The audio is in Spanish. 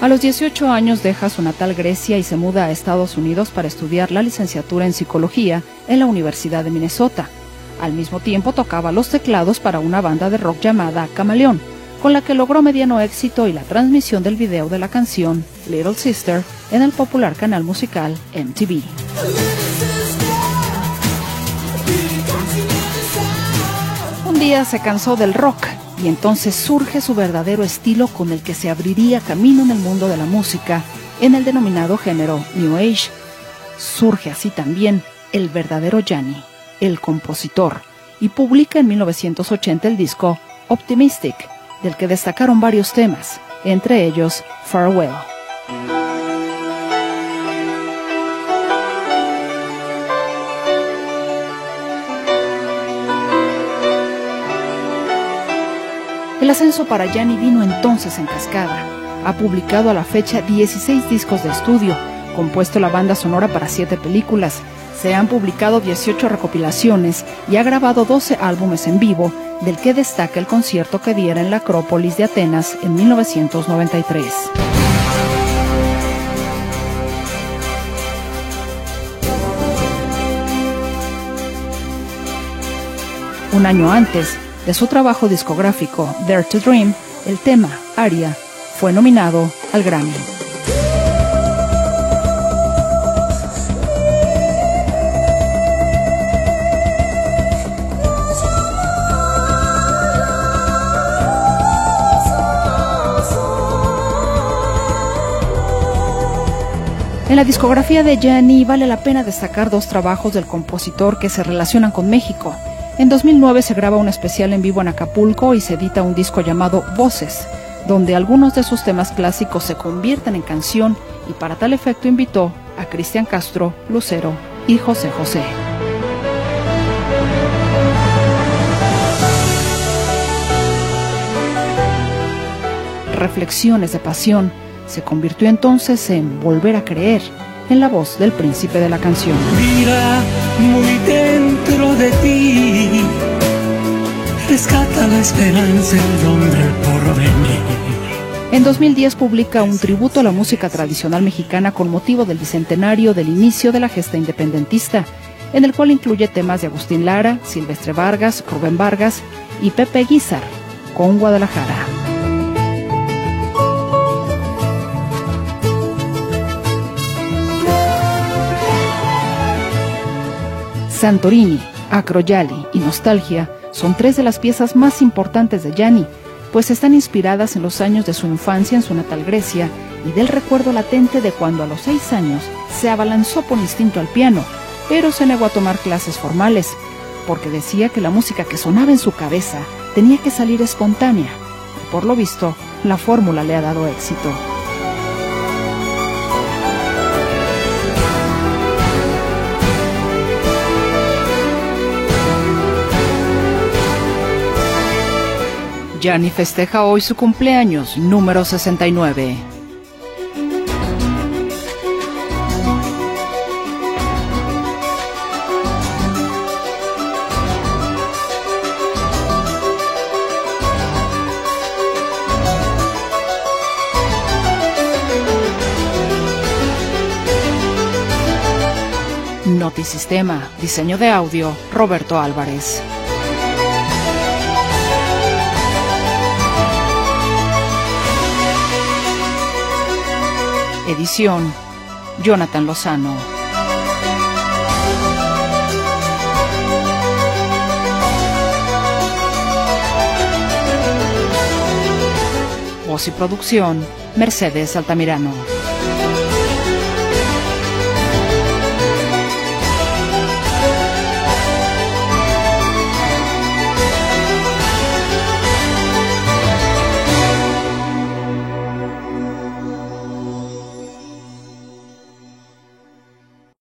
A los 18 años deja su natal Grecia y se muda a Estados Unidos para estudiar la licenciatura en psicología en la Universidad de Minnesota. Al mismo tiempo tocaba los teclados para una banda de rock llamada Camaleón, con la que logró mediano éxito y la transmisión del video de la canción Little Sister en el popular canal musical MTV. Un día se cansó del rock y entonces surge su verdadero estilo con el que se abriría camino en el mundo de la música, en el denominado género New Age. Surge así también el verdadero Yanni, el compositor, y publica en 1980 el disco Optimistic, del que destacaron varios temas, entre ellos Farewell. El ascenso para Yanni vino entonces en cascada. Ha publicado a la fecha 16 discos de estudio, compuesto la banda sonora para 7 películas, se han publicado 18 recopilaciones y ha grabado 12 álbumes en vivo, del que destaca el concierto que diera en la Acrópolis de Atenas en 1993. Un año antes de su trabajo discográfico Dare to Dream, el tema Aria fue nominado al Grammy. En la discografía de Yanni vale la pena destacar 2 trabajos del compositor que se relacionan con México. En 2009 se graba un especial en vivo en Acapulco y se edita un disco llamado Voces, donde algunos de sus temas clásicos se convierten en canción, y para tal efecto invitó a Cristian Castro, Lucero y José José. Reflexiones de pasión se convirtió entonces en Volver a creer, en la voz del príncipe de la canción. Mira muy dentro de ti, rescata la esperanza en donde el porvenir. En 2010 publica un tributo a la música tradicional mexicana con motivo del bicentenario del inicio de la gesta independentista, en el cual incluye temas de Agustín Lara, Silvestre Vargas, Rubén Vargas y Pepe Guizar, con Guadalajara. Santorini, Acroyali y Nostalgia son 3 de las piezas más importantes de Yanni, pues están inspiradas en los años de su infancia en su natal Grecia y del recuerdo latente de cuando a los 6 años se abalanzó por instinto al piano, pero se negó a tomar clases formales, porque decía que la música que sonaba en su cabeza tenía que salir espontánea, y por lo visto, la fórmula le ha dado éxito. Yanni festeja hoy su cumpleaños número 69. Notisistema, diseño de audio, Roberto Álvarez. Edición, Jonathan Lozano. Voz y producción, Mercedes Altamirano.